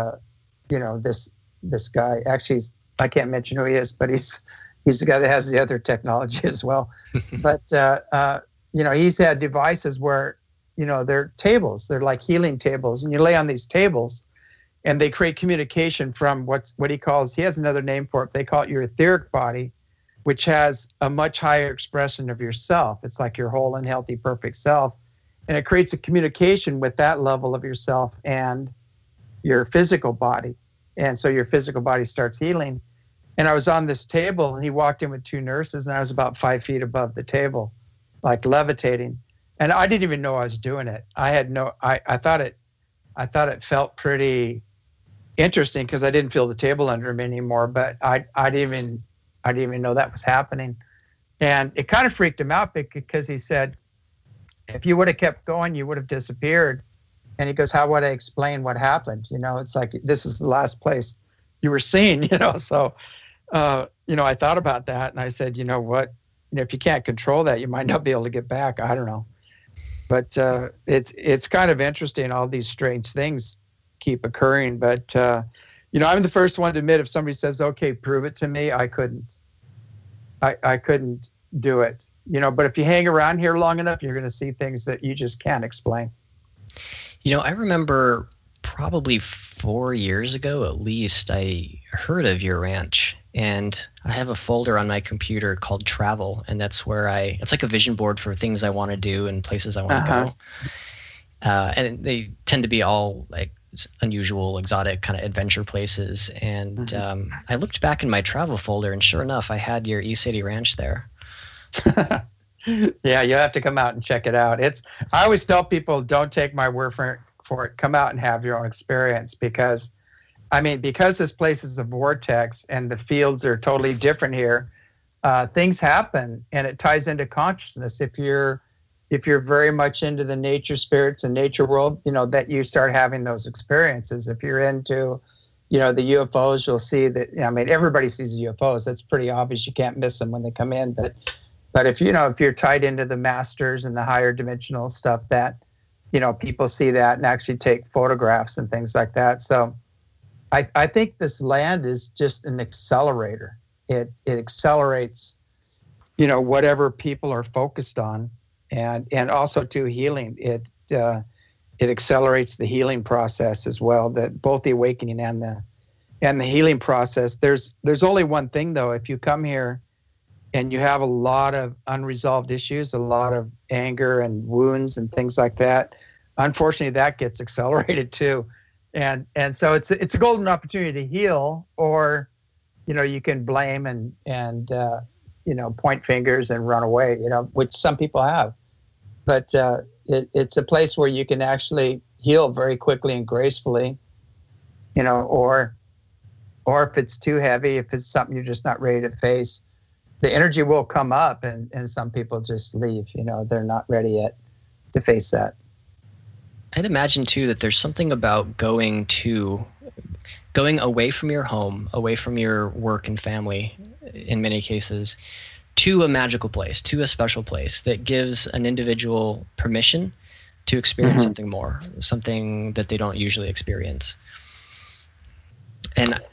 This guy, actually, I can't mention who he is, but he's the guy that has the other technology as well. But he's had devices where, they're tables, they're like healing tables, and you lay on these tables, and they create communication from what he calls, he has another name for it, they call it your etheric body, which has a much higher expression of yourself. It's like your whole and healthy, perfect self. And it creates a communication with that level of yourself and your physical body. And so your physical body starts healing. And I was on this table, and he walked in with 2 nurses, and I was about 5 feet above the table, like levitating. And I didn't even know I was doing it. I thought it felt pretty interesting because I didn't feel the table under me anymore, but I didn't even know that was happening. And it kind of freaked him out because he said, if you would have kept going, you would have disappeared. And he goes, how would I explain what happened? It's like, this is the last place you were seen, So, I thought about that, and I said, you know what? If you can't control that, you might not be able to get back. I don't know. But it's kind of interesting. All these strange things keep occurring. But, I'm the first one to admit if somebody says, okay, prove it to me, I couldn't. I couldn't do it. But if you hang around here long enough, you're going to see things that you just can't explain. I remember probably 4 years ago, at least, I heard of your ranch, and I have a folder on my computer called Travel, and that's where it's like a vision board for things I want to do and places I want to go. And they tend to be all like unusual, exotic kind of adventure places. And I looked back in my travel folder, and sure enough, I had your E-City Ranch there. Yeah, you have to come out and check it out. I always tell people, don't take my word for it. Come out and have your own experience, because this place is a vortex and the fields are totally different here. Things happen, and it ties into consciousness. If you're very much into the nature spirits and nature world, that you start having those experiences. If you're into, the UFOs, you'll see that. Everybody sees UFOs. That's pretty obvious. You can't miss them when they come in. But if you're tied into the masters and the higher dimensional stuff, that people see that and actually take photographs and things like that. So I think this land is just an accelerator. It accelerates, whatever people are focused on, and also to healing. It accelerates the healing process as well. That both the awakening and the healing process. There's only one thing though. If you come here and you have a lot of unresolved issues, a lot of anger and wounds and things like that, unfortunately that gets accelerated too. And so it's a golden opportunity to heal, or, you can blame and point fingers and run away, which some people have. But it's a place where you can actually heal very quickly and gracefully, or if it's too heavy, if it's something you're just not ready to face, the energy will come up, and some people just leave. They're not ready yet to face that. I'd imagine too that there's something about going away from your home, away from your work and family, in many cases, to a magical place, to a special place that gives an individual permission to experience something more, something that they don't usually experience. And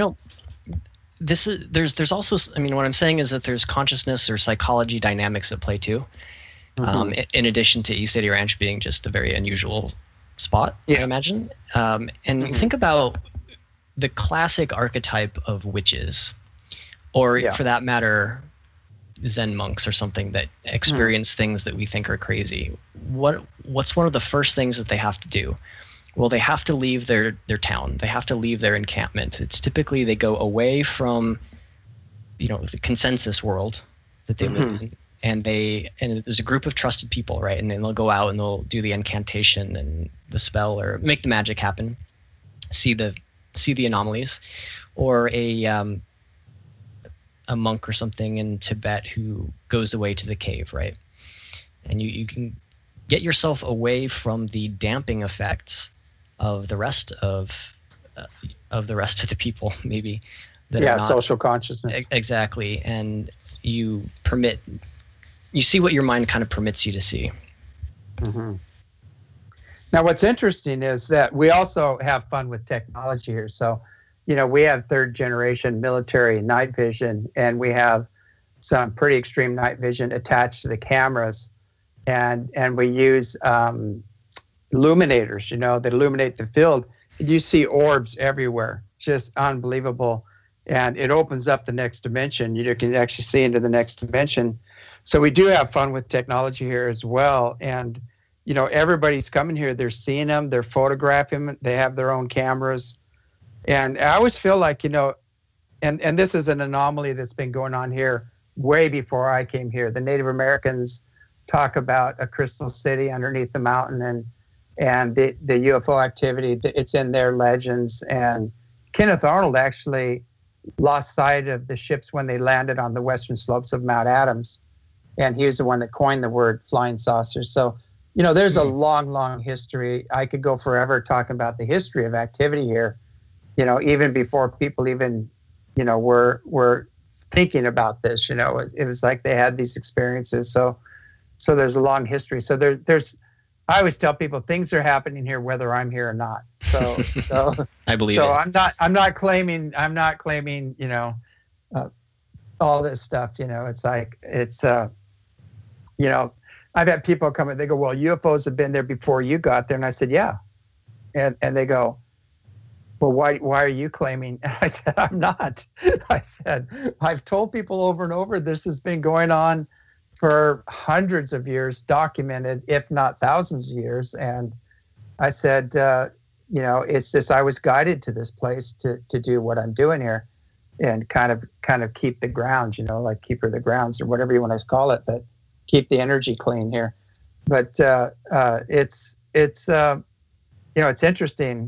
there's also, I mean, what I'm saying is that there's consciousness or psychology dynamics at play too. In addition to East City Ranch being just a very unusual spot, I imagine. And think about the classic archetype of witches, or for that matter, Zen monks or something that experience things that we think are crazy. What's one of the first things that they have to do? Well, they have to leave their town. They have to leave their encampment. It's typically they go away from, the consensus world that they live in. And there's a group of trusted people, right? And then they'll go out and they'll do the incantation and the spell or make the magic happen, see the anomalies, or a monk or something in Tibet who goes away to the cave, right? And you can get yourself away from the damping effects of the rest of the people, maybe. That are not, social consciousness. Exactly, and you see what your mind kind of permits you to see. Now, what's interesting is that we also have fun with technology here. So, we have third generation military night vision, and we have some pretty extreme night vision attached to the cameras. And we use illuminators, that illuminate the field. And you see orbs everywhere, just unbelievable. And it opens up the next dimension. You can actually see into the next dimension. So we do have fun with technology here as well. And, everybody's coming here. They're seeing them. They're photographing them. They have their own cameras. And I always feel like, and this is an anomaly that's been going on here way before I came here. The Native Americans talk about a crystal city underneath the mountain and the UFO activity. It's in their legends. And Kenneth Arnold actually lost sight of the ships when they landed on the western slopes of Mount Adams. And he was the one that coined the word flying saucers. So, there's a long, long history. I could go forever talking about the history of activity here, even before people even, were thinking about this. It was like they had these experiences. So there's a long history. So there's, I always tell people things are happening here whether I'm here or not. So I believe it. So I'm not claiming, all this stuff. I've had people come and they go, well, UFOs have been there before you got there. And I said, yeah. And they go, well, why are you claiming? And I said, I'm not. I said, I've told people over and over, this has been going on for hundreds of years, documented, if not thousands of years. And I said, it's just, I was guided to this place to do what I'm doing here and kind of keep the grounds, like keeper of the grounds or whatever you want to call it, but keep the energy clean here. But it's interesting,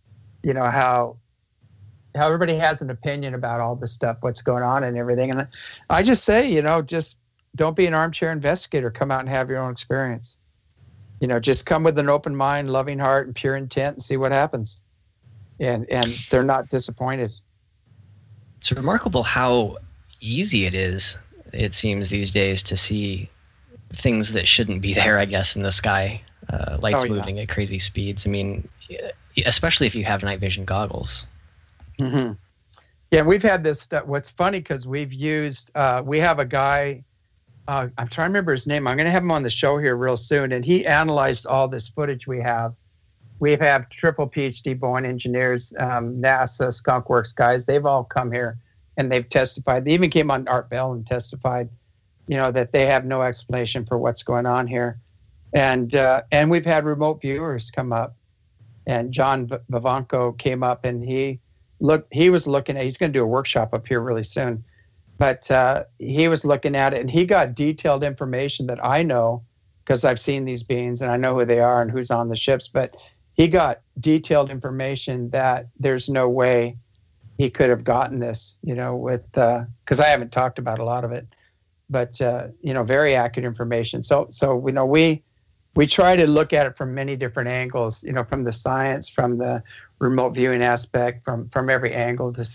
how everybody has an opinion about all this stuff, what's going on and everything. And I just say, just don't be an armchair investigator. Come out and have your own experience. Just come with an open mind, loving heart, and pure intent and see what happens. And they're not disappointed. It's remarkable how easy it is, it seems these days, to see things that shouldn't be there, I guess, in the sky. Lights moving at crazy speeds. I mean, especially if you have night vision goggles. Yeah, and we've had this stuff. What's funny, because we've used, we have a guy, I'm trying to remember his name. I'm going to have him on the show here real soon. And he analyzed all this footage we have. We have triple PhD Boeing engineers, NASA, Skunk Works guys. They've all come here and they've testified. They even came on Art Bell and testified, that they have no explanation for what's going on here. And we've had remote viewers come up. And John Vivanco came up and he's going to do a workshop up here really soon. But he was looking at it and he got detailed information that I know because I've seen these beings and I know who they are and who's on the ships. But he got detailed information that there's no way he could have gotten this, because I haven't talked about a lot of it. But, very accurate information. So we try to look at it from many different angles, from the science, from the remote viewing aspect, from every angle to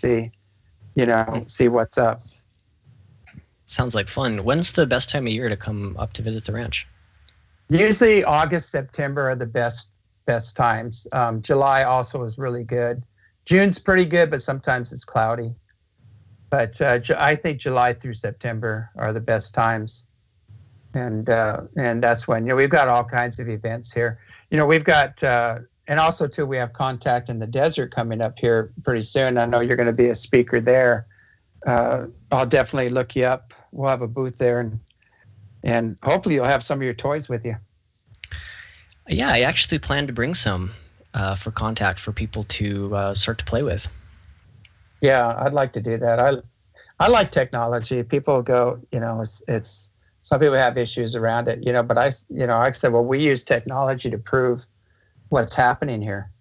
see what's up. Sounds like fun. When's the best time of year to come up to visit the ranch? Usually August, September are the best times. July also is really good. June's pretty good, but sometimes it's cloudy. But I think July through September are the best times. And that's when, we've got all kinds of events here. We've got, and also too, we have Contact in the Desert coming up here pretty soon. I know you're going to be a speaker there. I'll definitely look you up. We'll have a booth there, and hopefully you'll have some of your toys with you. Yeah, I actually plan to bring some for Contact for people to start to play with. Yeah, I'd like to do that. I like technology. People go, it's some people have issues around it, but I said, well, we use technology to prove what's happening here.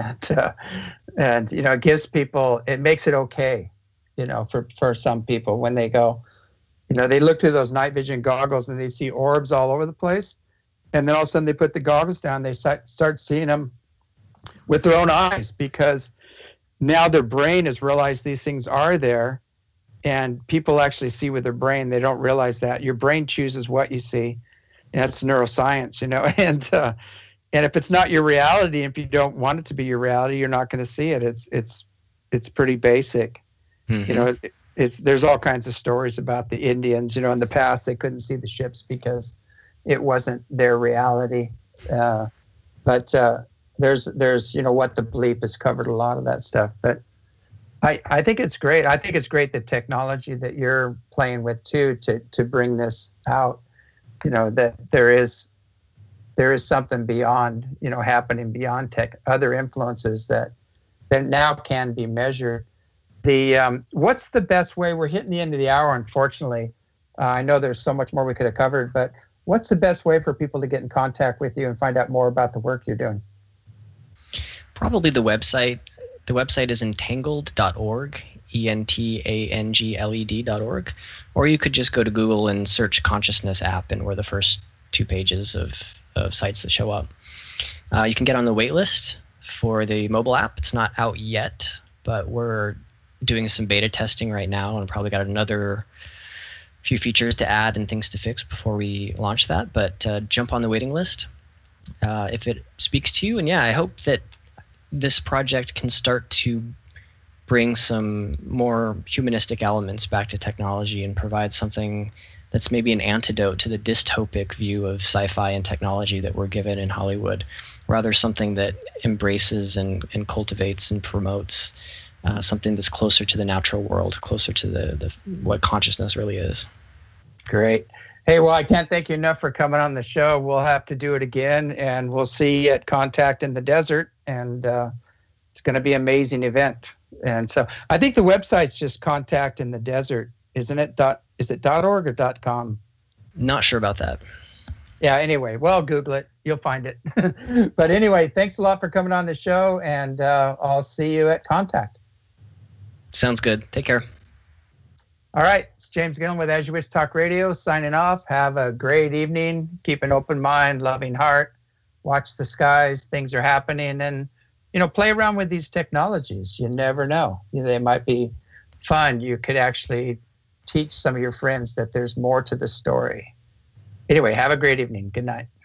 And it gives people, it makes it okay, for some people when they go, they look through those night vision goggles and they see orbs all over the place. And then all of a sudden they put the goggles down, they start seeing them with their own eyes, because now their brain has realized these things are there. And people actually see with their brain. They don't realize that your brain chooses what you see. And that's neuroscience, and if it's not your reality, if you don't want it to be your reality, you're not going to see it. It's pretty basic. Mm-hmm. There's all kinds of stories about the Indians. In the past they couldn't see the ships because it wasn't their reality. But there's what the bleep has covered a lot of that stuff. But I think it's great. I think it's great the technology that you're playing with too to bring this out. That there is something beyond, happening beyond tech, other influences that now can be measured. What's the best way? We're hitting the end of the hour, unfortunately. I know there's so much more we could have covered, but what's the best way for people to get in contact with you and find out more about the work you're doing? Probably the website. The website is entangled.org, entangled.org. Or you could just go to Google and search Consciousness app, and we're the first 2 pages of sites that show up. You can get on the wait list for the mobile app. It's not out yet, but we're doing some beta testing right now, and probably got another few features to add and things to fix before we launch that. But jump on the waiting list if it speaks to you. And yeah, I hope that this project can start to bring some more humanistic elements back to technology and provide something that's maybe an antidote to the dystopic view of sci-fi and technology that we're given in Hollywood, rather something that embraces and cultivates and promotes something that's closer to the natural world, closer to the what consciousness really is. Great. Hey, well, I can't thank you enough for coming on the show. We'll have to do it again, and we'll see you at Contact in the Desert, and it's going to be an amazing event. And so I think the website's just Contact in the Desert, isn't it? Is it .org or .com? Not sure about that. Yeah, anyway, well, Google it. You'll find it. But anyway, thanks a lot for coming on the show, and I'll see you at Contact. Sounds good. Take care. All right, it's James Gillen with As You Wish Talk Radio signing off. Have a great evening. Keep an open mind, loving heart. Watch the skies. Things are happening. And, play around with these technologies. You never know. They might be fun. You could actually teach some of your friends that there's more to the story. Anyway, have a great evening. Good night.